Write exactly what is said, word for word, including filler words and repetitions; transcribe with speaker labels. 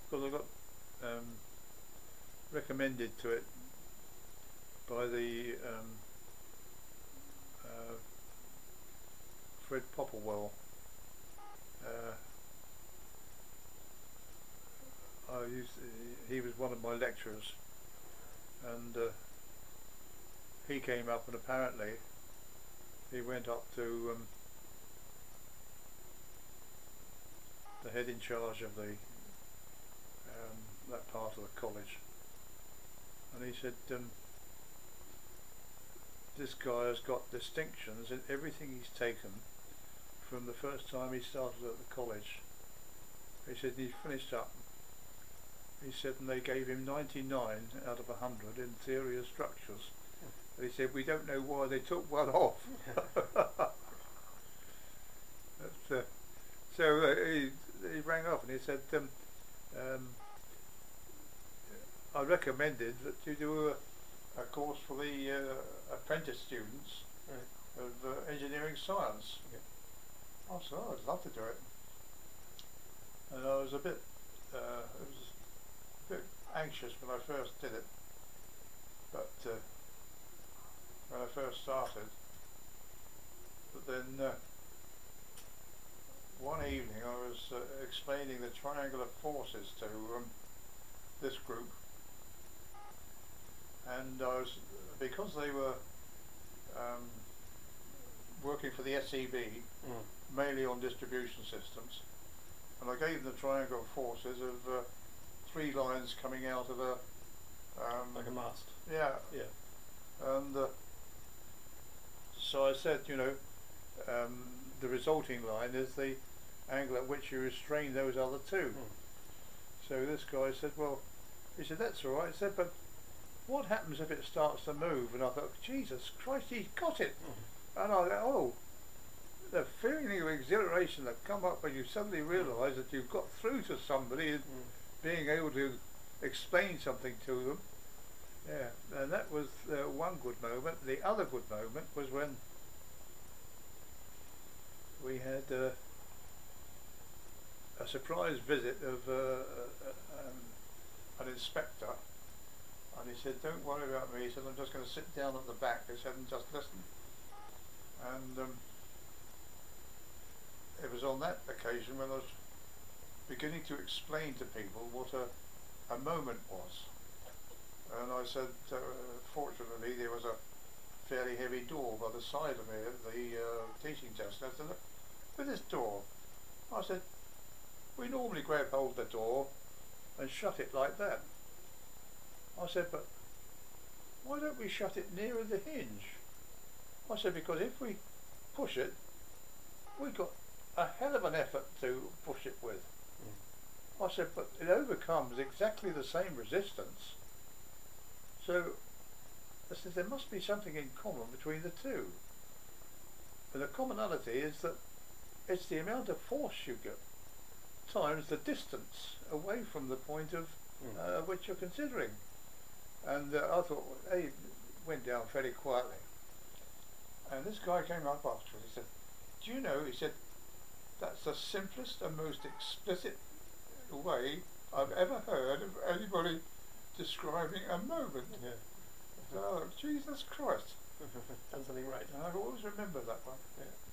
Speaker 1: because I got um, recommended to it by the um, uh, Fred Popplewell. Uh, I used to, he was one of my lecturers, and uh, he came up, and apparently he went up to um, the head in charge of the um, that part of the college, and he said, um, this guy has got distinctions in everything he's taken from the first time he started at the college. He said he finished up, he said, and they gave him ninety-nine out of one hundred in theory of structures. And he said, we don't know why they took one off. But, uh, so uh, he, he rang up and he said, um, um, I recommended that you do a, a course for the uh, apprentice students
Speaker 2: Right.
Speaker 1: of uh, engineering science.
Speaker 2: Yeah.
Speaker 1: I said, oh, I'd love to do it. And I was a bit, uh, I was a bit anxious when I first did it, but uh, when I first started. But then uh, one evening I was uh, explaining the triangular forces to um, this group, and I was, because they were um, working for the S E B,
Speaker 2: Mm.
Speaker 1: mainly on distribution systems, and I gave them the triangular forces of uh, three lines coming out of a um,
Speaker 2: Like a mast.
Speaker 1: yeah,
Speaker 2: Yeah.
Speaker 1: and uh, so I said, you know, um, the resulting line is the angle at which you restrain those other two.
Speaker 2: Mm.
Speaker 1: So this guy said, well, he said, that's all right. He said, but what happens if it starts to move? And I thought, Jesus Christ, he's got it.
Speaker 2: Mm.
Speaker 1: And I thought, oh, the feeling of exhilaration that come up when you suddenly realise that you've got through to somebody and
Speaker 2: Mm.
Speaker 1: being able to explain something to them. Yeah, and that was uh, one good moment. The other good moment was when we had uh, a surprise visit of uh, uh, um, an inspector, and he said, don't worry about me. He said, I'm just going to sit down at the back. He said, and just listen. And um, it was on that occasion when I was beginning to explain to people what a, a moment was. And I said, uh, fortunately there was a fairly heavy door by the side of me at the uh, teaching desk. And I said, look, with this door, I said, we normally grab hold of the door and shut it like that. I said, but why don't we shut it nearer the hinge? I said, because if we push it, we've got a hell of an effort to push it with.
Speaker 2: Mm.
Speaker 1: I said, but it overcomes exactly the same resistance. So I said, there must be something in common between the two. And the commonality is that it's the amount of force you get times the distance away from the point of
Speaker 2: Mm.
Speaker 1: uh, which you're considering. And uh, I thought, well, hey, it went down fairly quietly. And this guy came up afterwards. He said, do you know, he said, that's the simplest and most explicit way I've ever heard of anybody describing a moment.
Speaker 2: Yeah.
Speaker 1: Oh, Jesus Christ.
Speaker 2: Done something right.
Speaker 1: And I've always remembered that one.
Speaker 2: Yeah.